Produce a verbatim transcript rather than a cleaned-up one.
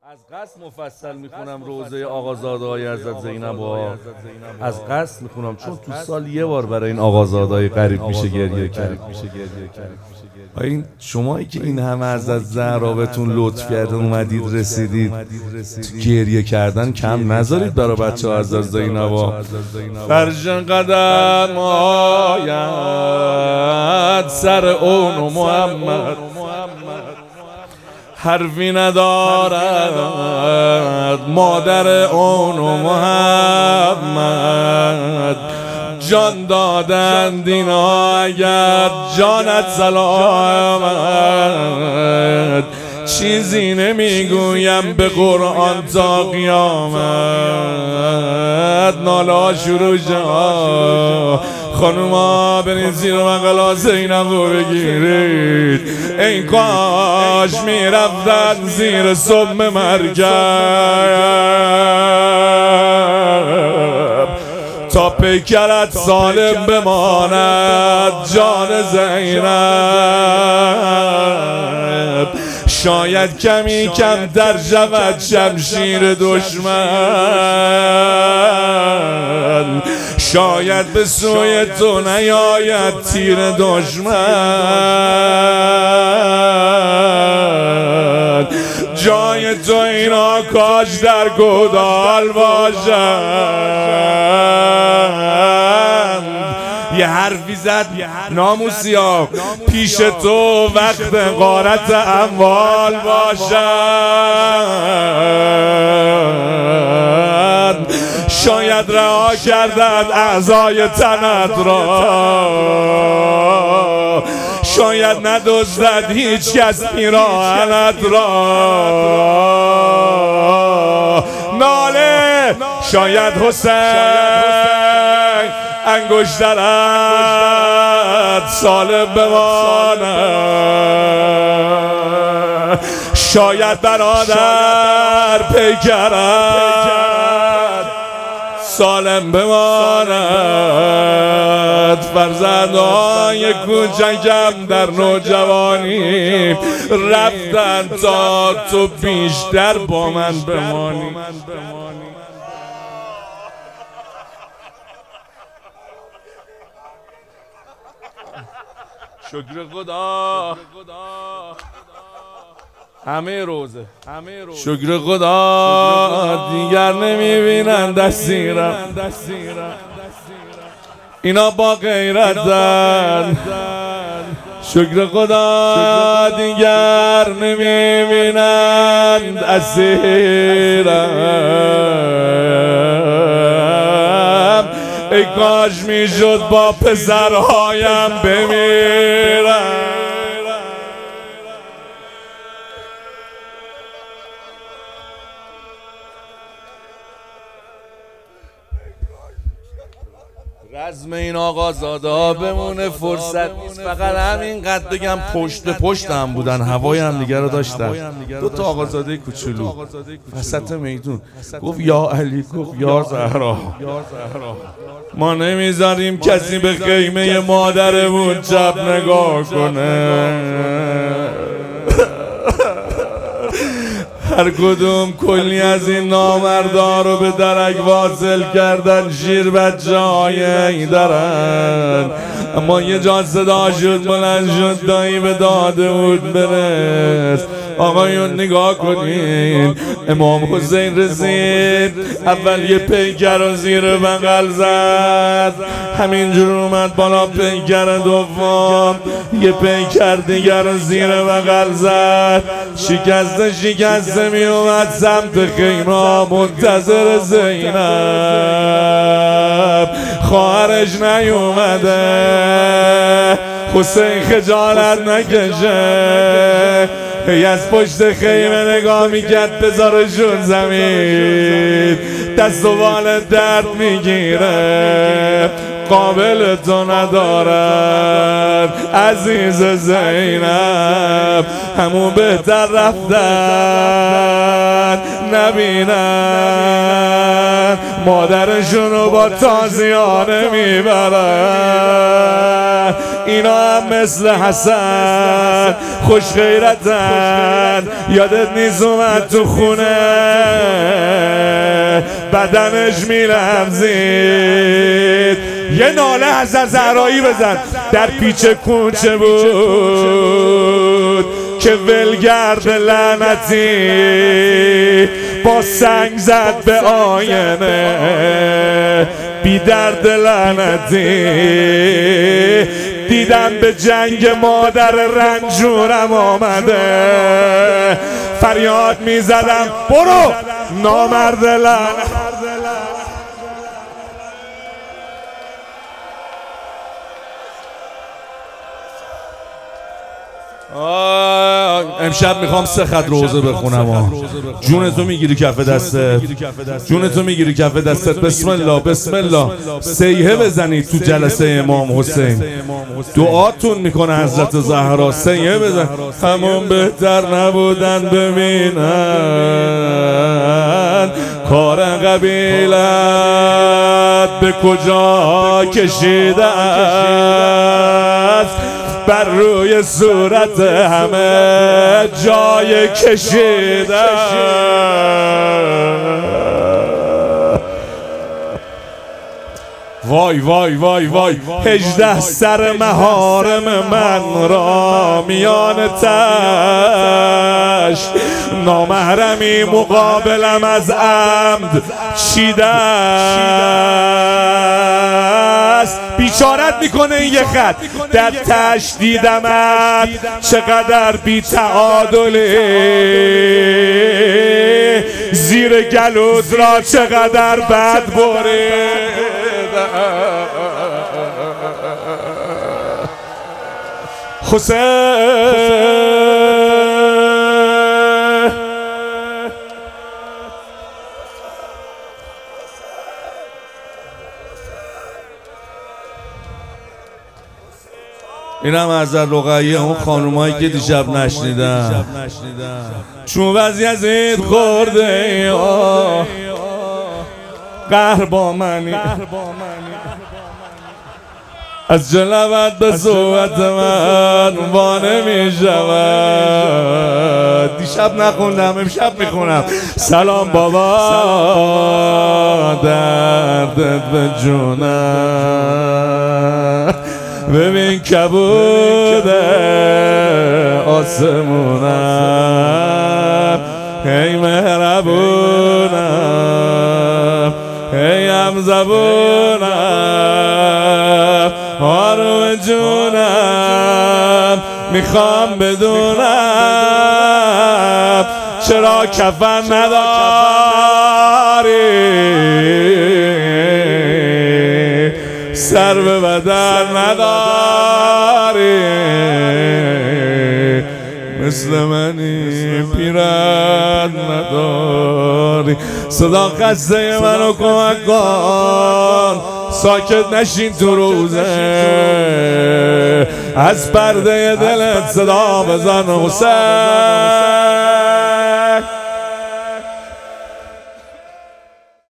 از قصد مفصل میخونم روزه آقازاده‌های حضرت زینب و از قصد میخونم چون تو سال یه بار برای این آقازاده‌های غریب میشه گریه کرد. این شمایی که این همه حضرت زهرا بهتون لطف کرده اومدید رسیدید تو گریه کردن کم نذارید برای بچه ها حضرت زینب. فرش قدم آید سر اون و محمد حرفی ندارد مادر اون و محمد جان دادند اینا اگر جانت سلامت چیزی نمیگویم به قرآن تا قیامت. نالا شروع شد خانوما برین زیر بغل زینبو بگیرید. این کاش میرفتن زیر سم مرکب تا پیکرت سالم بماند جان زینب. شاید کمی کم در شود شمشیر دشمن، شاید به سوی تو نیاید تیر دشمن. جای تو اینا کاش در گودال باشند. یه حرفی زد ناموسی ها پیش تو وقت غارت اموال باشند. شاید رها کردند اعضای تنت را، شاید ندزدد هیچ کس پیراهنت را. ناله شاید حسین انگشترت سالم بماند، شاید برادر پیکرت سالم بماند. فرزندان کوچکم در نوجوانی رفتن تا تو بیشتر با من بمانی. شکر خدا همه روزه شکر خدا دیگر نمیبینن دستیرم. اینا با غیرتن. شکر خدا دیگر نمیبینن اسیرم. ای کاش میشد با پسرهایم بمیرم. رزم این آقازاده ها بمونه فرصت نیست. فقط همین قد بگم پشت به پشت هم بودن، هوای هم دیگر رو داشتن. دو تا آقازاده کوچولو وسط میدون. گفت یا علی، گفت یا زهرا، ما نمیذاریم کسی به خیمه مادرمون چپ نگاه کنه. هر کدوم کلی از این نامردان رو به درک واصل کردن. شیر بچه های ای درن، اما یه جا صدا شد بلند شد دایی به دادمون برس. آقایون نگاه کنین، امام حسین رسید اول یه پیکر رو زیر بغل زد، همینجور اومد بالا. پیکر دوم یه پیکر دیگر رو زیر بغل زد. شکسته شکسته می اومد سمت خیمه منتظر زینب. خواهرش نیومده، حسین خجالت نکشه. هی از پشت خیمه نگاه میکرد بذارشون زمین. دست و بال درد میگیره، قابل تو ندارد عزیز زینب. همون بهتر رفتن نبینن مادرشونو با تازیانه میبرن. اینا هم مثل حسن خوش غیرتن، یادت نیست اومد تو خونه بدنش میلمزید. یه ناله حضرت زهرایی بزن. در پیچ کوچه بود که ولگرد لعنتی با سنگ زد به آینه، بی درد لعنتی. دیدم به جنگ مادر رنجورم آمده، فریاد میزدم برو نامرد لعنت. امشب میخوام سه خط روزه بخونم. جون تو میگیری کف دستت، جون تو میگیری کف دستت. بسم الله بسم الله. سیحه بزنید تو جلسه امام حسین، دعاتون میکنه حضرت زهرا. سیحه بزن. همون بهتر نبودن ببینن کار قبیلت به کجا کشیده است، بر روی صورت همه جای کشیده. وای وای وای وای. هجده سر محارم من را میان تش، نامحرمی مقابلم از عمد چیده است. بیچارت میکنه این یه خط. در تش دیدمت چقدر بی تعادلی، زیر گلوت را چقدر بد برید. حسین اینم از رقیه، اون خانومایی که دیشب نشنیدن، چون وضعیت خورده قهر با منی، از جلوت به صحبت من وانه می شود. دیشب نخوندم امشب میخونم. سلام بابا دردت به جونم، ببین کبود آسمونم، هی مهربونم، هی هم زبونم، آروم جونم. میخوام بدونم چرا کفن نداری، سر به بدن نداری، مثل منی پیرت نداری. صدا خسته منو کمک کن، ساکت نشین تو روزه، از پرده دلت صدا بزن حسین.